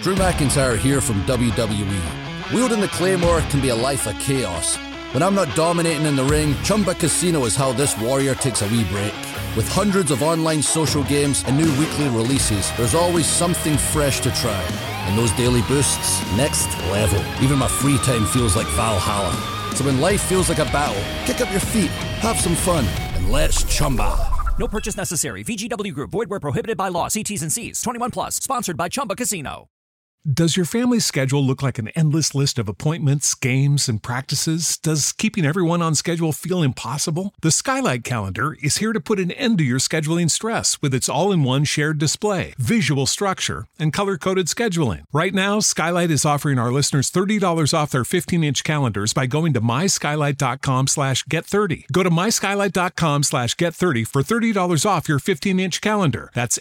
Drew McIntyre here from WWE. Wielding the Claymore can be a life of chaos. When I'm not dominating in the ring, Chumba Casino is how this warrior takes a wee break. With hundreds of online social games and new weekly releases, there's always something fresh to try. And those daily boosts, next level. Even my free time feels like Valhalla. So when life feels like a battle, kick up your feet, have some fun, and let's Chumba. No purchase necessary. VGW Group. Void where prohibited by law. See T's and C's. 21 plus. Sponsored by Chumba Casino. Does your family's schedule look like an endless list of appointments, games, and practices? Does keeping everyone on schedule feel impossible? The Skylight Calendar is here to put an end to your scheduling stress with its all-in-one shared display, visual structure, and color-coded scheduling. Right now, Skylight is offering our listeners $30 off their 15-inch calendars by going to myskylight.com/get30. Go to myskylight.com/get30 for $30 off your 15-inch calendar. That's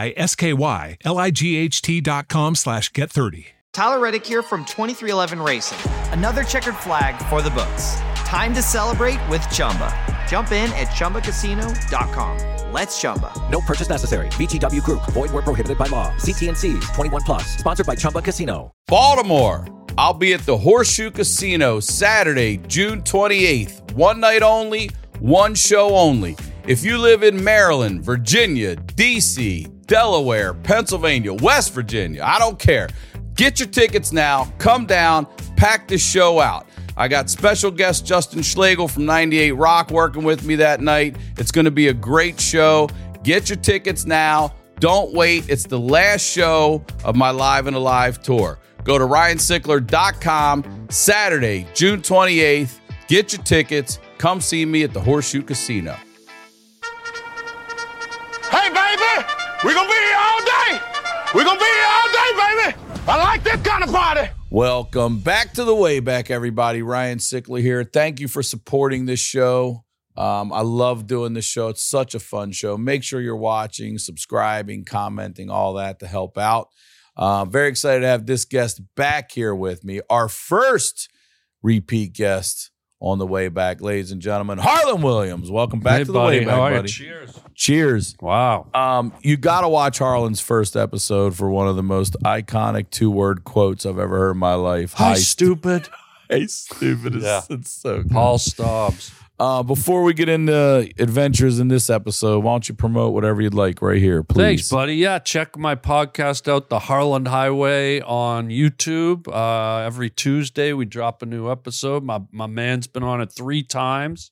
myskylight.com/get30. Tyler Reddick here from 2311 Racing. Another checkered flag for the books. Time to celebrate with Chumba. Jump in at ChumbaCasino.com. Let's Chumba. No purchase necessary. VGW Group. Void where prohibited by law. See T's and C's. 21 plus. Sponsored by Chumba Casino. Baltimore. I'll be at the Horseshoe Casino Saturday, June 28th. One night only, one show only. If you live in Maryland, Virginia, D.C., Delaware, Pennsylvania, West Virginia, I don't care. Get your tickets now. Come down. Pack this show out. I got special guest Justin Schlegel from 98 Rock working with me that night. It's going to be a great show. Get your tickets now. Don't wait. It's the last show of my Live and Alive tour. Go to ryansickler.com Saturday, June 28th. Get your tickets. Come see me at the Horseshoe Casino. Hey, baby! We're going to be here all day! We're going to be here all day, baby! I like this kind of party! Welcome back to the Wayback, everybody. Ryan Sickler here. Thank you for supporting this show. I love doing this show. It's such a fun show. Make sure you're watching, subscribing, commenting, all that to help out. Very excited to have this guest back here with me. Our first repeat guest on the way back, ladies and gentlemen, Harlan Williams. Welcome back to the buddy. way back, How are you? buddy. Cheers. Cheers. Wow. You got to watch Harlan's first episode for one of the most iconic two-word quotes I've ever heard in my life. Hi, stupid. Hey, stupid. It's so good. Paul Staubs. Before we get into adventures in this episode, why don't you promote whatever you'd like right here, please? Thanks, buddy. Yeah, check my podcast out, The Harlan Highway, on YouTube. Every Tuesday, we drop a new episode. My man's been on it 3 times.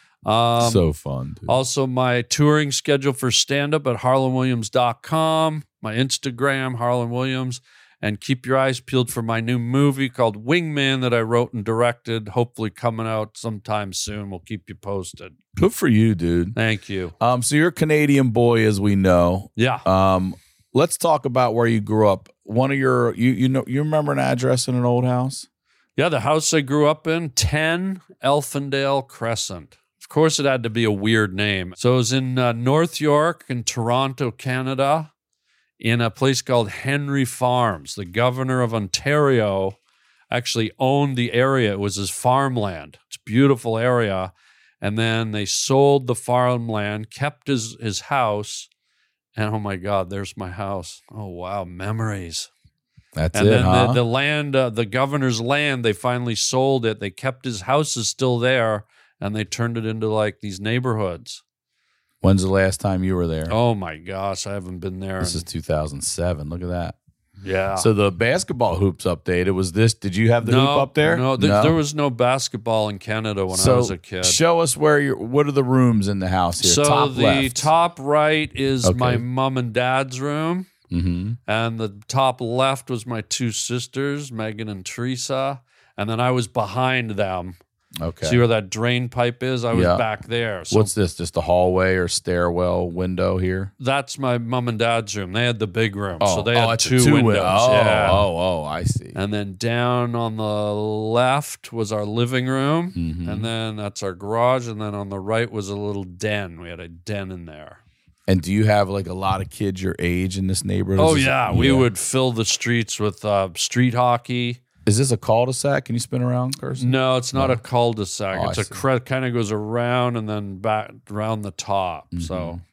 So fun, dude. Also, my touring schedule for stand-up at harlanwilliams.com, my Instagram, Harlan Williams, and keep your eyes peeled for my new movie called Wingman that I wrote and directed, hopefully coming out sometime soon. We'll keep you posted. Good for you, dude. Thank you. So you're a Canadian boy, as we know. Yeah. Let's talk about where you grew up. One of your, you remember an address in an old house? Yeah, the house I grew up in, 10 Elfindale Crescent. Of course, it had to be a weird name. So it was in North York in Toronto, Canada, in a place called Henry Farms. The governor of Ontario actually owned the area. It was his farmland. It's a beautiful area. And then they sold the farmland, kept his house, and oh my God, there's my house. Oh, wow, memories. That's and it, then huh? the land, the governor's land, they finally sold it. They kept his house is still there, and they turned it into like these neighborhoods. When's the last time you were there? Oh my gosh, I haven't been there. This is 2007. Look at that. Yeah. So the basketball hoops updated. Was this? Did you have the hoop up there? No, there was no basketball in Canada when I was a kid. Show us what are the rooms in the house here? So top the left. top right is Okay. my mom and dad's room. Mm-hmm. And the top left was my 2 sisters, Megan and Teresa. And then I was behind them. Okay. See where that drain pipe is? I was Yeah. back there. So What's this? Just a hallway or stairwell window here? that's my mom and dad's room. They had the big room. so they oh, had it's a 2 windows. Yeah. Oh, I see. And then down on the left was our living room. Mhm. And then that's our garage. And then on the right was a little den. We had a den in there. And do you have like a lot of kids your age in this neighborhood? Oh, Is this- yeah. We would fill the streets with street hockey. Is this a cul-de-sac? Can you spin around, Carson? No, it's not a cul-de-sac. Oh, it's I a see. kind of goes around and then back around the top. So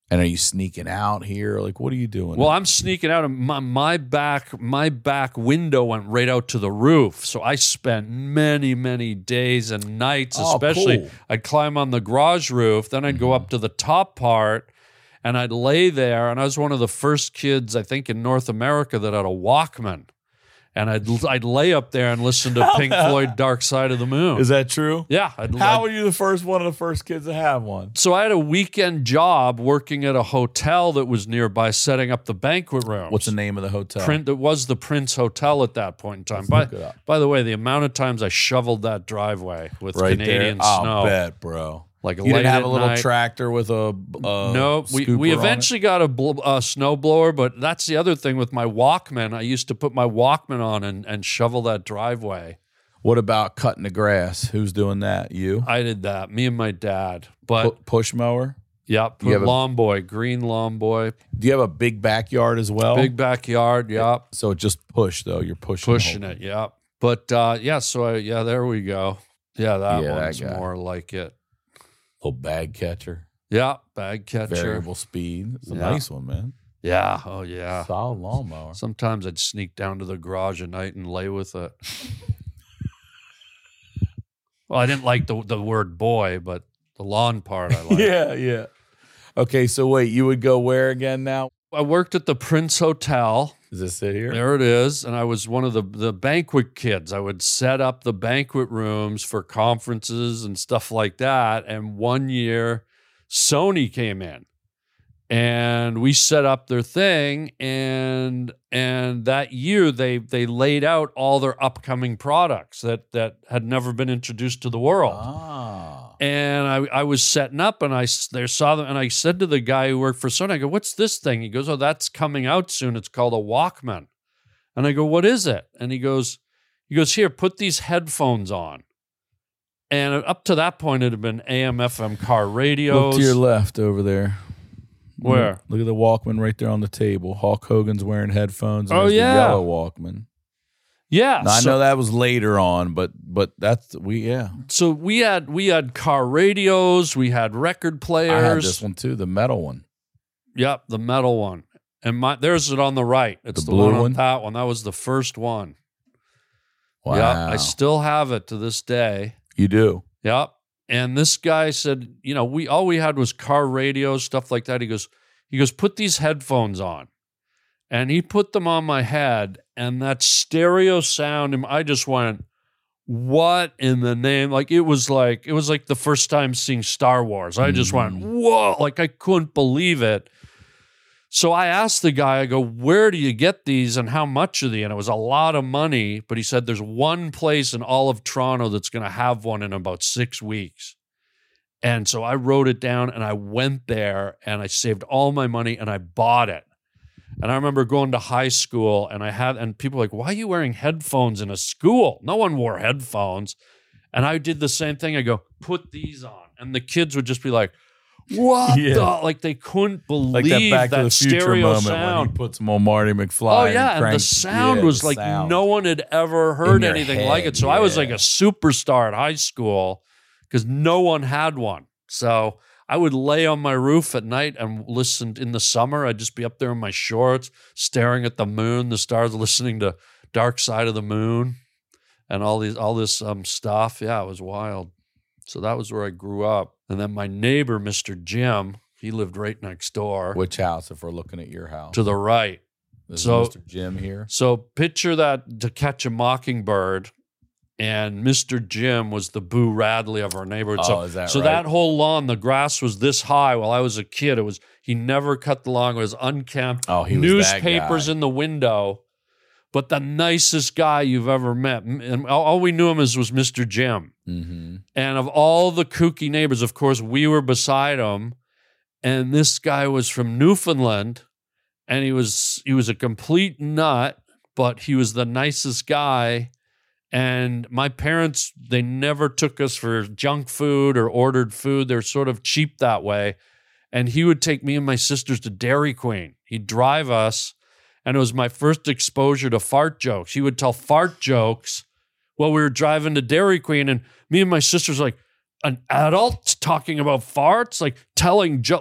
And are you sneaking out here? Like, what are you doing? Well, I'm sneaking out. My back window went right out to the roof. So I spent many, many days and nights, especially. Cool. I'd climb on the garage roof. Then I'd go up to the top part and I'd lay there. And I was one of the first kids, I think, in North America that had a Walkman. And I'd lay up there and listen to Pink Floyd Dark Side of the Moon. Is that true? Yeah. How were you one of the first kids to have one? So I had a weekend job working at a hotel that was nearby, setting up the banquet rooms. What's the name of the hotel? It was the Prince Hotel at that point in time. By the way, the amount of times I shoveled that driveway with Canadian snow. I'll bet, bro. Like you didn't have a little tractor with a no. We eventually got a snowblower, but that's the other thing with my Walkman. I used to put my Walkman on and shovel that driveway. What about cutting the grass? Who's doing that? You? I did that. Me and my dad. But push mower. Yep. Lawn boy, green lawn boy. Do you have a big backyard as well? Big backyard. Yep. So just push though. You're pushing it. Yep. But there we go. Yeah, that one's more like it. Little bag catcher. Yeah, bag catcher. Variable speed. It's a nice one, man. Yeah. Oh, yeah. Solid lawnmower. Sometimes I'd sneak down to the garage at night and lay with it. Well, I didn't like the word boy, but the lawn part I liked. Yeah. Okay, so wait, you would go where again now? I worked at the Prince Hotel. Is this it here? There it is. And I was one of the banquet kids. I would set up the banquet rooms for conferences and stuff like that. And one year, Sony came in and we set up their thing. And that year, they laid out all their upcoming products that had never been introduced to the world. And I was setting up, and I saw them, and I said to the guy who worked for Sony, I go, "What's this thing?" He goes, "Oh, that's coming out soon. It's called a Walkman." And I go, "What is it?" And he goes, "Here, put these headphones on." And up to that point, it had been AM, FM car radios. Look to your left over there. Where? Look at the Walkman right there on the table. Hulk Hogan's wearing headphones. And the yellow Walkman. Yeah, now, I know that was later on, but that's So we had car radios, we had record players. I had this one too, the metal one. Yep, the metal one, and there's it on the right. It's the blue one on that one. That was the first one. Wow, yep, I still have it to this day. You do? Yep. And this guy said, all we had was car radios, stuff like that. He goes, put these headphones on. And he put them on my head, and that stereo sound, and I just went, what in the name? Like it was like the first time seeing Star Wars. I just went, whoa, like I couldn't believe it. So I asked the guy, I go, where do you get these and how much are they? And it was a lot of money, but he said there's one place in all of Toronto that's going to have one in about 6 weeks. And so I wrote it down and I went there and I saved all my money and I bought it. And I remember going to high school and people were like, why are you wearing headphones in a school? No one wore headphones. And I did the same thing. I go, put these on. And the kids would just be like, what the? Like they couldn't believe like that Back to the Future stereo moment sound. When he puts them on Marty McFly. Oh, yeah. And the sound was like no one had ever heard anything like it. So I was like a superstar at high school because no one had one. So I would lay on my roof at night and listen. In the summer, I'd just be up there in my shorts, staring at the moon, the stars, listening to Dark Side of the Moon and all this stuff. Yeah, it was wild. So that was where I grew up. And then my neighbor, Mr. Jim, he lived right next door. Which house, if we're looking at your house? To the right. This is Mr. Jim here. So picture that To Catch a Mockingbird. And Mr. Jim was the Boo Radley of our neighborhood. Oh, is that right? So that whole lawn, the grass was this high while I was a kid. He never cut the lawn. It was unkempt. Oh, he was newspapers that guy. In the window. But the nicest guy you've ever met. And all we knew him as was Mr. Jim. Mm-hmm. And of all the kooky neighbors, of course, we were beside him. And this guy was from Newfoundland. And he was a complete nut, but he was the nicest guy. And my parents, they never took us for junk food or ordered food. They're sort of cheap that way. And he would take me and my sisters to Dairy Queen. He'd drive us, and it was my first exposure to fart jokes. He would tell fart jokes while we were driving to Dairy Queen, and me and my sisters like, an adult talking about farts, like telling jokes, like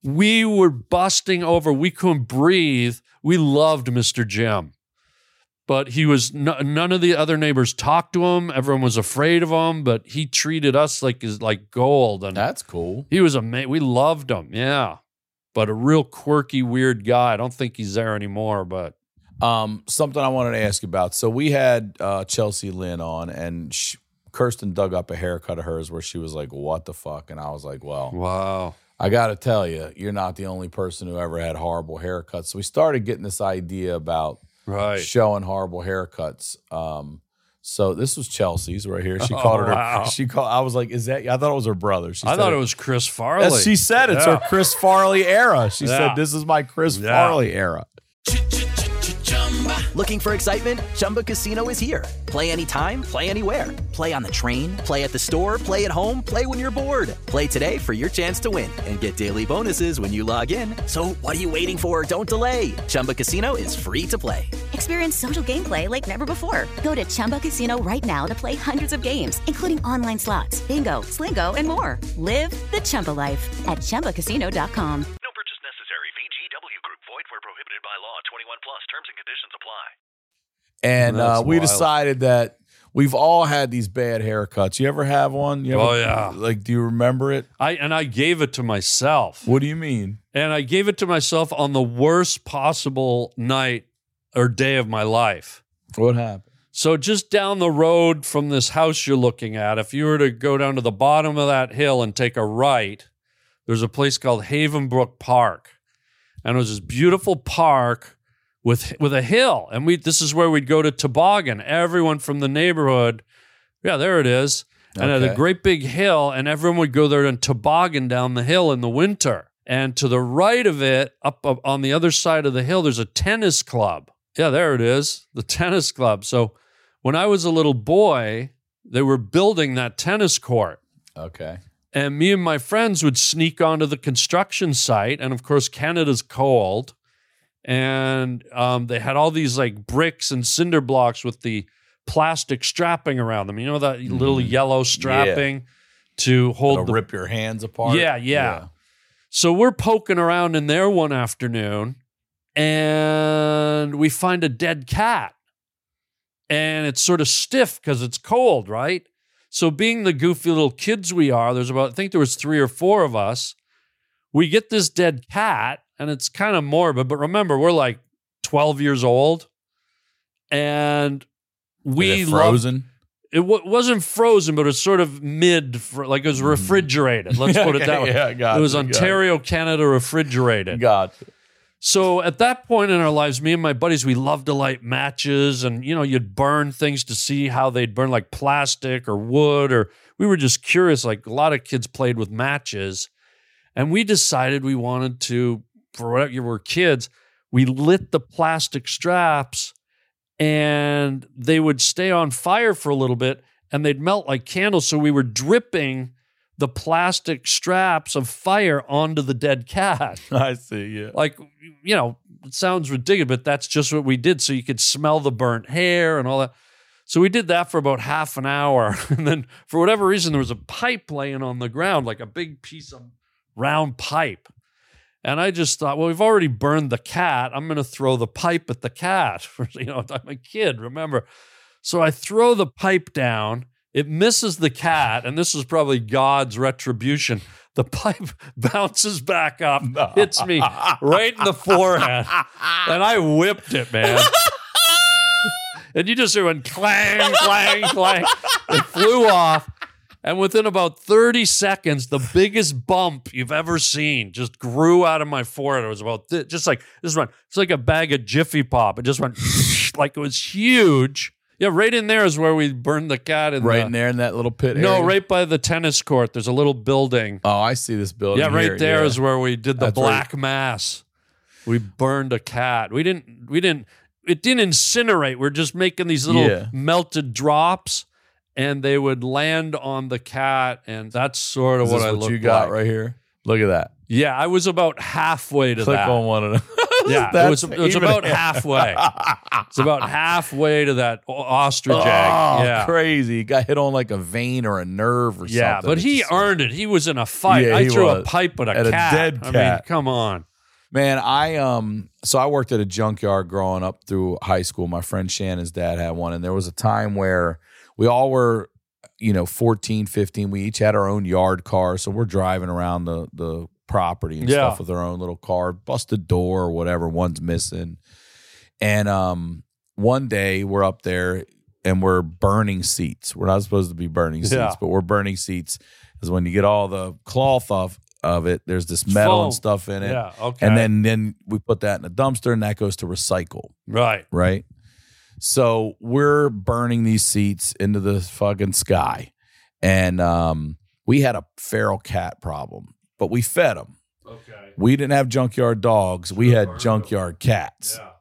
We were busting over. We couldn't breathe. We loved Mr. Jim. But he was none of the other neighbors talked to him. Everyone was afraid of him, but he treated us like gold. And that's cool. He was amazing. We loved him. Yeah. But a real quirky, weird guy. I don't think he's there anymore, but something I wanted to ask you about. So we had Chelsea Lynn on, and Kirsten dug up a haircut of hers where she was like, what the fuck? And I was like, well, wow. I got to tell you, you're not the only person who ever had horrible haircuts. So we started getting this idea about showing horrible haircuts. So this was Chelsea's right here. She called her. Wow. I was like, "Is that?" I thought it was her brother. I thought it was Chris Farley. She said it's her Chris Farley era. She said, "This is my Chris Farley era." Looking for excitement? Chumba Casino is here. Play anytime, play anywhere. Play on the train, play at the store, play at home, play when you're bored. Play today for your chance to win and get daily bonuses when you log in. So what are you waiting for? Don't delay. Chumba Casino is free to play. Experience social gameplay like never before. Go to Chumba Casino right now to play hundreds of games, including online slots, bingo, Slingo, and more. Live the Chumba life at ChumbaCasino.com. Prohibited by law. 21 plus. Terms and conditions apply. And we decided that we've all had these bad haircuts. You ever have one? Like, do you remember it? I gave it to myself. What do you mean? And I gave it to myself on the worst possible night or day of my life. What happened? So just down the road from this house you're looking at, if you were to go down to the bottom of that hill and take a right, there's a place called Havenbrook Park. And it was this beautiful park with a hill. And this is where we'd go to toboggan. Everyone from the neighborhood, there it is. And it had a great big hill, and everyone would go there and toboggan down the hill in the winter. And to the right of it, up on the other side of the hill, there's a tennis club. Yeah, there it is, the tennis club. So when I was a little boy, they were building that tennis court. Okay. And me and my friends would sneak onto the construction site. And of course, Canada's cold. And they had all these like bricks and cinder blocks with the plastic strapping around them. You know, that little yellow strapping to hold rip your hands apart. Yeah. So we're poking around in there one afternoon and we find a dead cat. And it's sort of stiff because it's cold, right? So being the goofy little kids we are, I think there was 3 or 4 of us. We get this dead cat, and it's kind of morbid. But remember, we're like 12 years old, and we frozen. It wasn't frozen, but it was sort of like it was refrigerated. Let's put it that way. Yeah, got it was Ontario, Canada refrigerated. Got it. So at that point in our lives, me and my buddies, we loved to light matches, and you'd burn things to see how they'd burn, like plastic or wood, or we were just curious. Like a lot of kids played with matches, and we decided we wanted to, for whatever you were kids, we lit the plastic straps, and they would stay on fire for a little bit, and they'd melt like candles. So we were dripping the plastic straps of fire onto the dead cat. I see, yeah. Like, it sounds ridiculous, but that's just what we did. So you could smell the burnt hair and all that. So we did that for about half an hour. And then for whatever reason, there was a pipe laying on the ground, like a big piece of round pipe. And I just thought, well, we've already burned the cat. I'm going to throw the pipe at the cat. I'm a kid, remember? So I throw the pipe down. It misses the cat, and this is probably God's retribution. The pipe bounces back up, hits me right in the forehead, and I whipped it, man. And you just hear one clang, clang, clang. It flew off, and within about 30 seconds, the biggest bump you've ever seen just grew out of my forehead. It was about just like this one. It's like a bag of Jiffy Pop. It just went like it was huge. Yeah, right in there is where we burned the cat. In there in that little pit area? No, right by the tennis court. There's a little building. Oh, I see this building. Yeah, right here. there is where we did the Black Mass. We burned a cat. It didn't incinerate. We're just making these little melted drops, and they would land on the cat, and that's sort of what I looked like. You got right here? Look at that. Yeah, I was about halfway to that. Click on one of them. Yeah, it was about halfway. It's about halfway to that ostrich egg. Yeah, crazy. He got hit on like a vein or a nerve or something. Yeah, but he earned it. He was in a fight. Yeah, I he threw was. a pipe at a At a cat. dead I mean, cat. come on. Man, so I worked at a junkyard growing up through high school. My friend Shannon's dad had one, and there was a time where we all were, 14, 15. We each had our own yard car, so we're driving around the property and stuff with our own little car, busted door or whatever, one's missing. And one day we're up there and we're burning seats. We're not supposed to be burning seats, but we're burning seats because when you get all the cloth off of it, there's this metal and stuff in it. Yeah, okay. And then we put that in a dumpster and that goes to recycle. Right. So we're burning these seats into the fucking sky. And we had a feral cat problem, but we fed them. Okay. We didn't have junkyard dogs. We had junkyard cats. Yeah.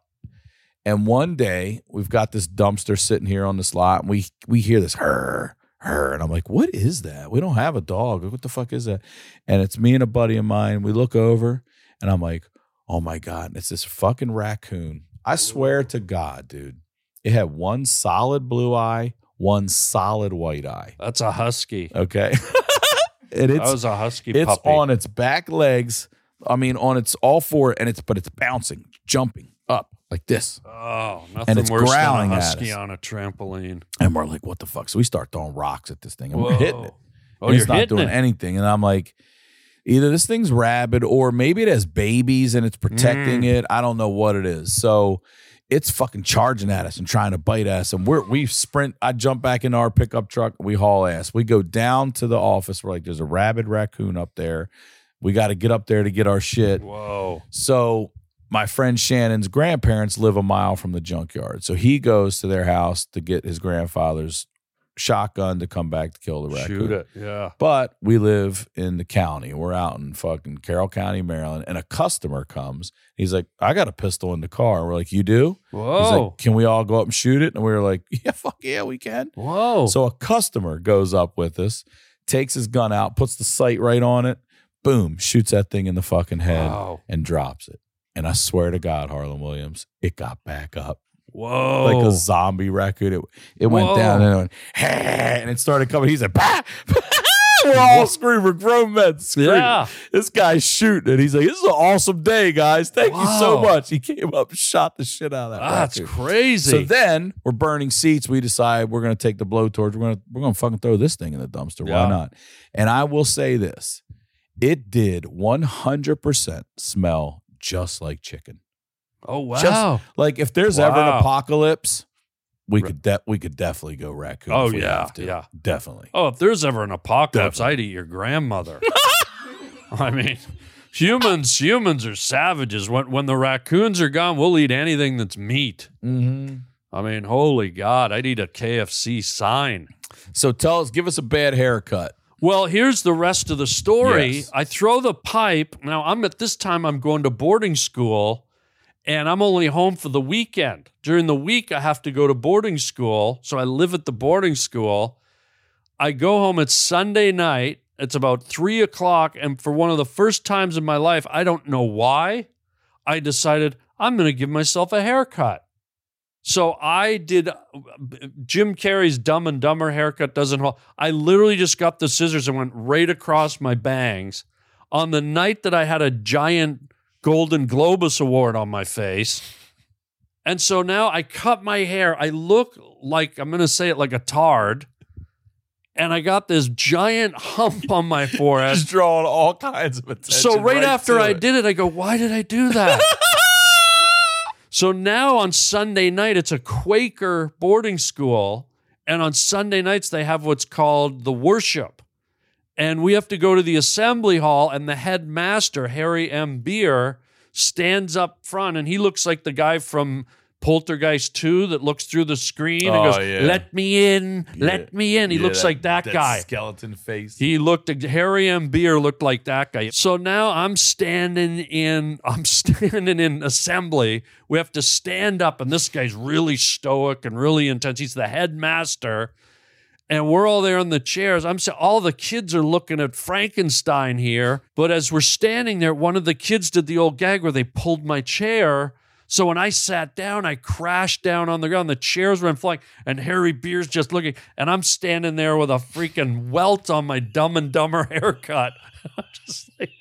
And one day we've got this dumpster sitting here on this lot, and we hear this her, and I'm like, what is that? We don't have a dog. What the fuck is that? And it's me and a buddy of mine. We look over, and I'm like, oh my God, it's this fucking raccoon. I swear to God, dude, it had one solid blue eye, one solid white eye. That's a husky. Okay. That was a husky puppy. It's on its back legs. I mean, on its all four, but it's bouncing, jumping up like this. Oh, nothing and it's worse growling than a at husky us. on a trampoline. And we're like, what the fuck? So we start throwing rocks at this thing, and Whoa. we're hitting it. Oh, and you're it's not hitting doing it. anything. And I'm like, either this thing's rabid or maybe it has babies and it's protecting it. I don't know what it is. So it's fucking charging at us and trying to bite us. And we sprint. I jump back in our pickup truck. We haul ass. We go down to the office. We're like, there's a rabid raccoon up there. We got to get up there to get our shit. Whoa. So my friend Shannon's grandparents live a mile from the junkyard. So he goes to their house to get his grandfather's shotgun to come back to kill the raccoon. Shoot it, yeah. But we live in the county. We're out in fucking Carroll County, Maryland, and a customer comes. He's like, I got a pistol in the car. And we're like, you do? Whoa. He's like, can we all go up and shoot it? And we were like, yeah, fuck yeah, we can. Whoa. So a customer goes up with us, takes his gun out, puts the sight right on it, boom, shoots that thing in the fucking head and drops it. And I swear to God, Harlan Williams, it got back up. Whoa. Like a zombie raccoon. It went down and it went, and it started coming. He's like, bah! We're all screaming. We're grown men screaming. Yeah. This guy's shooting. And he's like, this is an awesome day, guys. Thank you so much. He came up and shot the shit out of that That's raccoon. crazy. So then we're burning seats. We decide we're going to take the blowtorch. We're going to fucking throw this thing in the dumpster. Why not? And I will say this. It did 100% smell just like chicken. Oh, wow. Just, like if there's ever an apocalypse, we could definitely go raccoon. Oh, if we yeah. have to. Yeah. Definitely. Oh, if there's ever an apocalypse, I'd eat your grandmother. I mean, humans are savages. When the raccoons are gone, we'll eat anything that's meat. Mm-hmm. I mean, holy God, I'd eat a KFC sign. So give us a bad haircut. Well, here's the rest of the story. Yes. I throw the pipe. Now, I'm going to boarding school, and I'm only home for the weekend. During the week, I have to go to boarding school, so I live at the boarding school. I go home, it's Sunday night. It's about 3 o'clock, and for one of the first times in my life, I don't know why, I decided I'm going to give myself a haircut. So I did Jim Carrey's Dumb and Dumber haircut doesn't hold. I literally just got the scissors and went right across my bangs on the night that I had a giant Golden Globus award on my face. And so now I cut my hair. I look like, I'm going to say it like a tard. And I got this giant hump on my forehead. Just drawing all kinds of attention. So right after I did it, I go, why did I do that? So now on Sunday night, it's a Quaker boarding school. And on Sunday nights, they have what's called the worship. And we have to go to the assembly hall, and the headmaster, Harry M. Beer, stands up front, and he looks like the guy from Poltergeist 2 that looks through the screen and goes, let me in, let me in. He looks like that guy. Skeleton face. Harry M. Beer looked like that guy. So now I'm standing in assembly. We have to stand up, and this guy's really stoic and really intense. He's the headmaster. And we're all there in the chairs. I'm saying all the kids are looking at Frankenstein here. But as we're standing there, one of the kids did the old gag where they pulled my chair. So when I sat down, I crashed down on the ground. The chairs went flying, and Harry Beer's just looking. And I'm standing there with a freaking welt on my Dumb and Dumber haircut. I'm just like,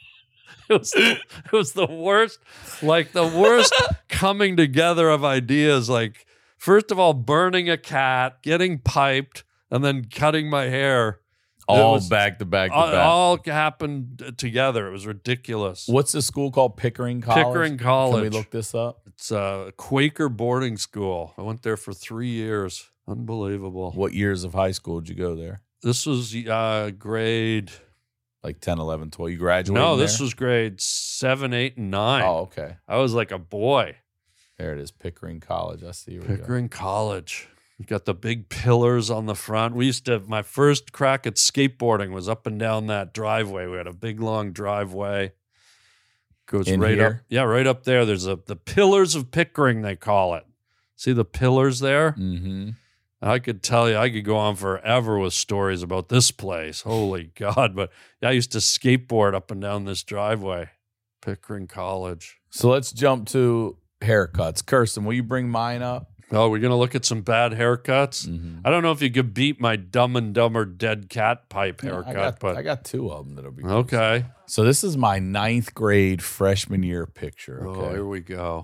it was the worst, like the worst coming together of ideas. Like, first of all, burning a cat, getting piped, and then cutting my hair. All back to back to back. All happened together. It was ridiculous. What's the school called? Pickering College? Pickering College. Can we look this up? It's a Quaker boarding school. I went there for 3 years. Unbelievable. What years of high school did you go there? This was grade... Like 10, 11, 12. You graduated No, this was grade 7, 8, and 9. Oh, okay. I was like a boy. There it is, Pickering College. I see. Pickering College. You got the big pillars on the front. We used to, my first crack at skateboarding was up and down that driveway. We had a big, long driveway. Goes In right here? up. Yeah, right up there. There's the pillars of Pickering, they call it. See the pillars there? Mm-hmm. I could tell you, I could go on forever with stories about this place. Holy God. But yeah, I used to skateboard up and down this driveway. Pickering College. So let's jump to haircuts. Kirsten, will you bring mine up? Oh, we're going to look at some bad haircuts? Mm-hmm. I don't know if you could beat my Dumb and Dumber dead cat pipe haircut. I got two of them that'll be okay. So this is my 9th grade freshman year picture. Okay. Oh, here we go.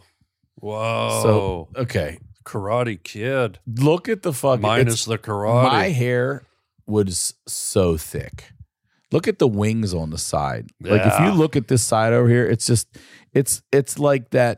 Whoa. So, okay. Karate Kid. Look at the fucking... Minus the karate. My hair was so thick. Look at the wings on the side. Like if you look at this side over here, it's just... It's like that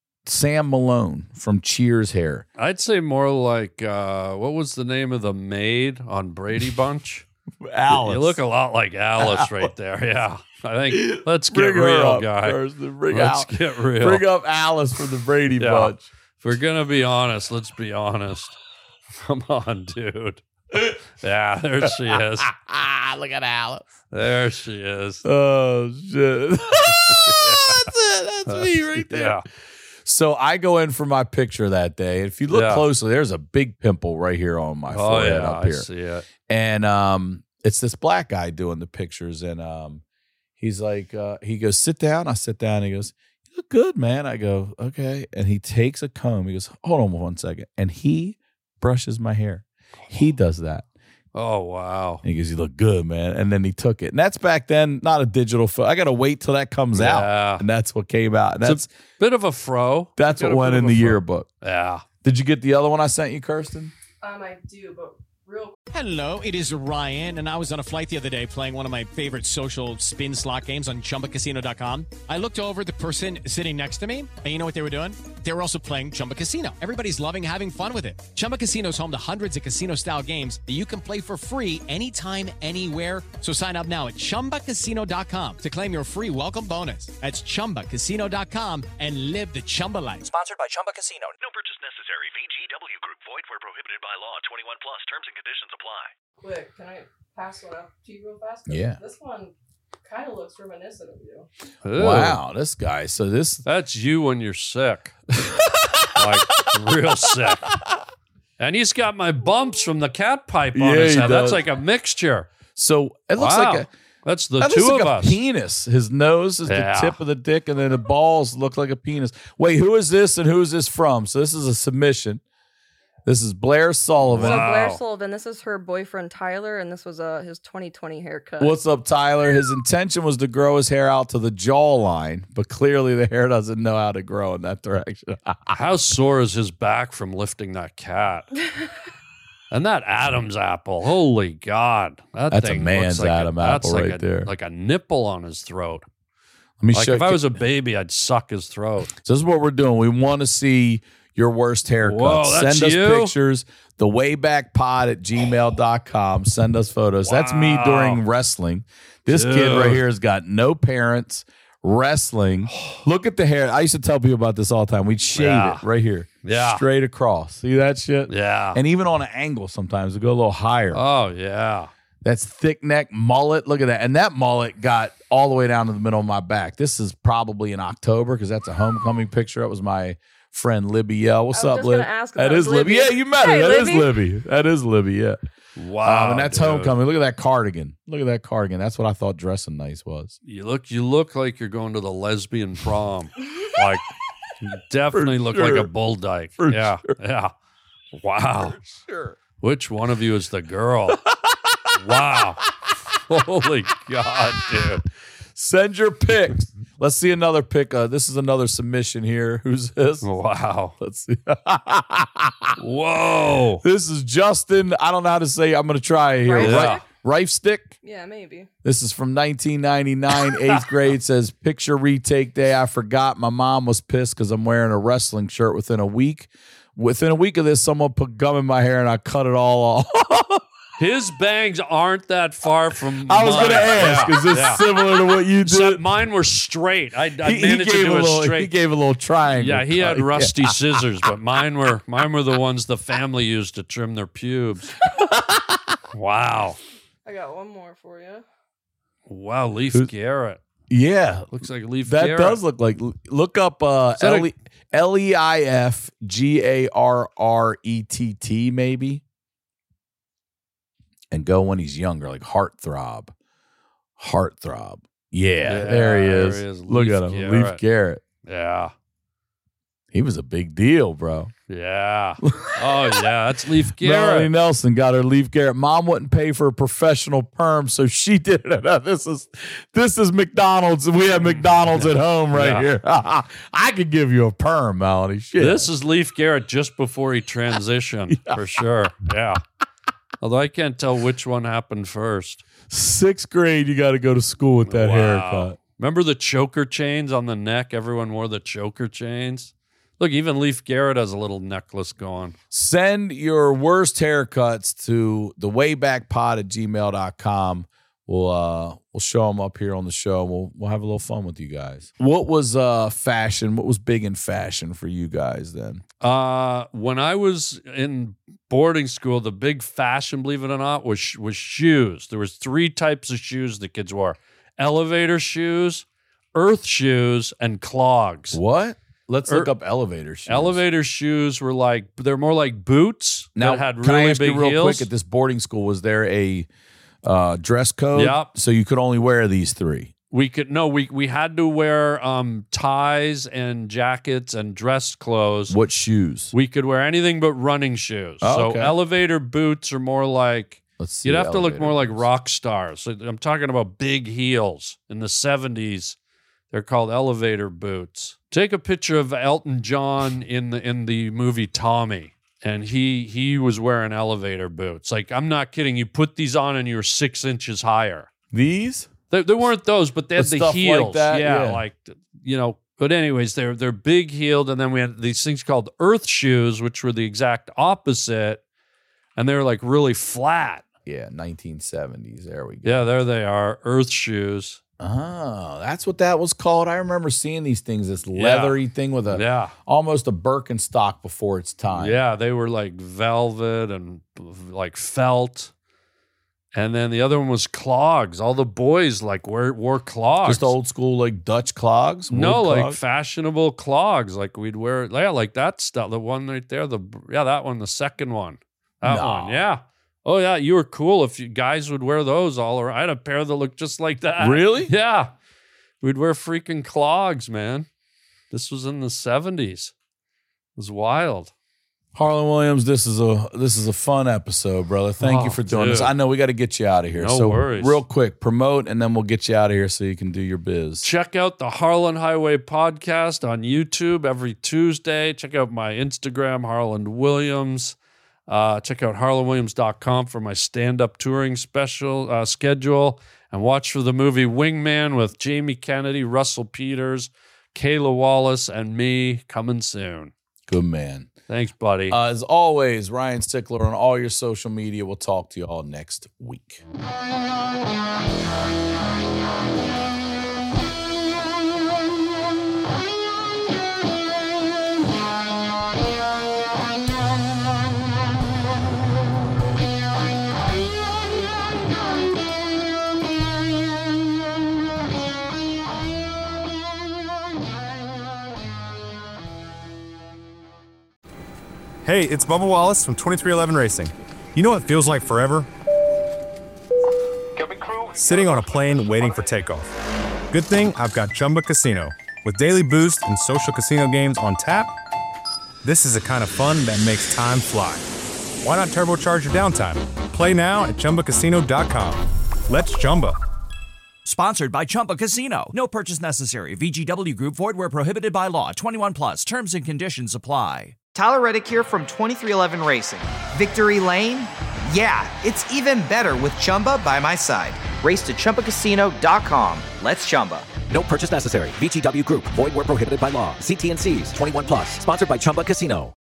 Sam Malone from Cheers hair. I'd say more like, what was the name of the maid on Brady Bunch? Alice. You look a lot like Alice right there. Yeah. I think, let's get real, guy. Let's get real. Bring up Alice from the Brady Bunch. If we're going to be honest, let's be honest. Come on, dude. Yeah, there she is. Look at Alice. There she is. Oh, shit. That's it. That's me right there. Yeah. So I go in for my picture that day. If you look closely, there's a big pimple right here on my forehead up here. I see it. And it's this black guy doing the pictures. And he's like, he goes, sit down. I sit down. He goes, you look good, man. I go, okay. And he takes a comb. He goes, hold on 1 second. And he brushes my hair. He does that. Oh, wow. And he goes, you look good, man. And then he took it. And that's back then, not a digital photo. I got to wait till that comes out. And that's what came out. And that's a bit of a fro. That's what went in the yearbook. Yeah. Did you get the other one I sent you, Kirsten? I do, but real. Hello, it is Ryan, and I was on a flight the other day playing one of my favorite social spin slot games on ChumbaCasino.com. I looked over at the person sitting next to me, and you know what they were doing? They were also playing Chumba Casino. Everybody's loving having fun with it. Chumba Casino is home to hundreds of casino-style games that you can play for free anytime, anywhere. So sign up now at ChumbaCasino.com to claim your free welcome bonus. That's ChumbaCasino.com and live the Chumba life. Sponsored by Chumba Casino. No purchase necessary. VGW Group. Void where prohibited by law. 21 plus. Terms and conditions apply. Quick, can I pass one up to you real fast? Yeah. This one kind of looks reminiscent of you. Ew. Wow, this guy. So this... That's you when you're sick. Like, real sick. And he's got my bumps from the cat pipe on his head. That's like a mixture. So it looks like a... That's the that two looks of like us. A penis. His nose is the tip of the dick, and then the balls look like a penis. Wait, who is this and who is this from? So this is a submission. This is Blair Sullivan. So Blair Sullivan, this is her boyfriend Tyler, and this was his 2020 haircut. What's up, Tyler? His intention was to grow his hair out to the jawline, but clearly the hair doesn't know how to grow in that direction. How sore is his back from lifting that cat? And that Adam's apple, holy God. That's a man's like Adam apple right there. Like a nipple on his throat. Let me like show if I was a baby, I'd suck his throat. So this is what we're doing. We want to see your worst haircuts. Whoa, that's Send us you? pictures. The waybackpod@gmail.com. Send us photos. Wow. That's me during wrestling. This kid right here has got no parents. Wrestling. Look at the hair. I used to tell people about this all the time. We'd shave it right here. Yeah. Straight across. See that shit? Yeah. And even on an angle sometimes. It go a little higher. Oh, yeah. That's thick neck mullet. Look at that. And that mullet got all the way down to the middle of my back. This is probably in October because that's a homecoming picture. That was my friend Libby. Yeah, what's up, just Libby? gonna ask if That that is was Libby. Libby. Yeah, you met her. Hey, That is Libby. Libby. That is Libby. Yeah. Wow, and that's dude. homecoming. Look at that cardigan. Look at that cardigan. That's what I thought dressing nice was. You look like you're going to the lesbian prom. Like, you definitely look like a bull dyke. Yeah. Wow. Sure. Which one of you is the girl? Wow. Holy God, dude. Send your pics. Let's see another pic. This is another submission here. Who's this? Wow. Let's see. Whoa. This is Justin. I don't know how to say. I'm going to try it here. Yeah. Rife Stick. Yeah, maybe. This is from 1999, 8th grade. Says, picture retake day. I forgot. My mom was pissed because I'm wearing a wrestling shirt within a week. Within a week of this, someone put gum in my hair and I cut it all off. His bangs aren't that far from I was going to ask, is this similar to what you did? Except mine were straight. I managed to do a straight. He gave a little triangle. Yeah, he had cut. rusty scissors, but mine were the ones the family used to trim their pubes. Wow. I got one more for you. Wow, Leif Garrett. Yeah. Looks like Leif that Garrett. does look like. Look up Leifgarrett maybe. And go when he's younger, like Heartthrob. Yeah, there he is. Look at him, Leif Garrett. Yeah. He was a big deal, bro. Yeah. Oh, yeah, that's Leif Melanie Garrett. Nelson got her Leif Garrett. Mom wouldn't pay for a professional perm, so she did it. This is McDonald's. We have McDonald's at home right here. I could give you a perm, Melanie. Shit. This is Leif Garrett just before he transitioned, for sure. Yeah. Although I can't tell which one happened first. 6th grade, you got to go to school with that haircut. Remember the choker chains on the neck? Everyone wore the choker chains. Look, even Leif Garrett has a little necklace going. Send your worst haircuts to thewaybackpod@gmail.com. We'll show them up here on the show. We'll have a little fun with you guys. What was fashion? What was big in fashion for you guys then? When I was in boarding school, the big fashion, believe it or not, was shoes. There was 3 types of shoes the kids wore: elevator shoes, earth shoes, and clogs. What? Let's look up elevator shoes. Elevator shoes were they're more like boots now, that had can really I ask big you real heels. quick, at this boarding school, was there a dress code? Yep. So you could only wear these 3? We had to wear ties and jackets and dress clothes. What shoes? We could wear anything but running shoes. Oh, okay. So elevator boots are more like, Let's see, you'd have to look elevator more like boots. rock stars. So I'm talking about big heels. In the 70s, they're called elevator boots. Take a picture of Elton John in the movie Tommy. And he was wearing elevator boots. Like, I'm not kidding. You put these on and you're 6 inches higher. These? They weren't those, but they had But the stuff like heels. that, yeah, yeah. But anyways, they're big heeled, and then we had these things called earth shoes, which were the exact opposite, and they were like really flat. Yeah, 1970s. There we go. Yeah, there they are, earth shoes. Oh, that's what that was called. I remember seeing these things, this leathery thing with almost a Birkenstock before its time. Yeah, they were like velvet and like felt. And then the other one was clogs. All the boys wore clogs. Just old school like Dutch clogs? No, Wood like clogs? fashionable clogs. Like we'd wear, like that stuff. The one right there. That one, the second one. That one, yeah. Oh, yeah, you were cool if you guys would wear those all around. I had a pair that looked just like that. Really? Yeah. We'd wear freaking clogs, man. This was in the 70s. It was wild. Harlan Williams, this is a fun episode, brother. Thank you for doing this. I know we got to get you out of here. No worries. Real quick, promote, and then we'll get you out of here so you can do your biz. Check out the Harlan Highway podcast on YouTube every Tuesday. Check out my Instagram, Harlan Williams. Check out harlanwilliams.com for my stand-up touring schedule. And watch for the movie Wingman with Jamie Kennedy, Russell Peters, Kayla Wallace, and me coming soon. Good man. Thanks, buddy. As always, Ryan Stickler on all your social media. We'll talk to you all next week. Hey, it's Bubba Wallace from 2311 Racing. You know what feels like forever? Sitting on a plane waiting for takeoff. Good thing I've got Chumba Casino. With daily boost and social casino games on tap, this is the kind of fun that makes time fly. Why not turbocharge your downtime? Play now at ChumbaCasino.com. Let's Chumba. Sponsored by Chumba Casino. No purchase necessary. VGW Group. Void where prohibited by law. 21 plus. Terms and conditions apply. Tyler Reddick here from 2311 Racing. Victory Lane? Yeah, it's even better with Chumba by my side. Race to ChumbaCasino.com. Let's Chumba. No purchase necessary. VGW Group. Void where prohibited by law. See T&Cs. 21 plus. Sponsored by Chumba Casino.